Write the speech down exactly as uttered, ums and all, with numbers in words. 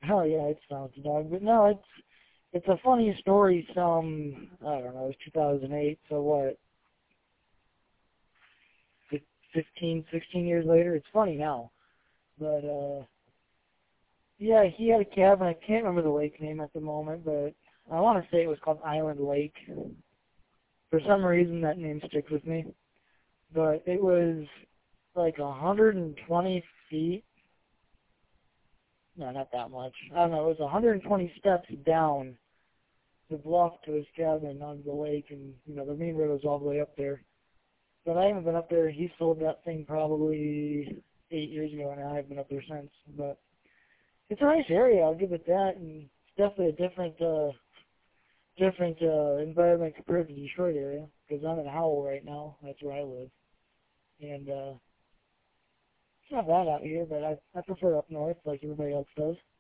Oh yeah, it's Fountain Dog, but no, it's it's a funny story. Some I don't know, it was two thousand eight, so what? fifteen, sixteen years later, it's funny now. But uh, yeah, he had a cabin. I can't remember the lake name at the moment, but I want to say it was called Island Lake. For some reason, that name sticks with me. But it was like one hundred twenty feet. No, not that much. I don't know. It was one hundred twenty steps down the bluff to his cabin onto the lake, and you know the main road was all the way up there. But I haven't been up there. He sold that thing probably eight years ago, and I haven't been up there since. But it's a nice area. I'll give it that, and it's definitely a different, uh, different uh, environment compared to the Detroit area. Because I'm in Howell right now. That's where I live, and uh, it's not bad out here. But I I prefer up north, like everybody else does.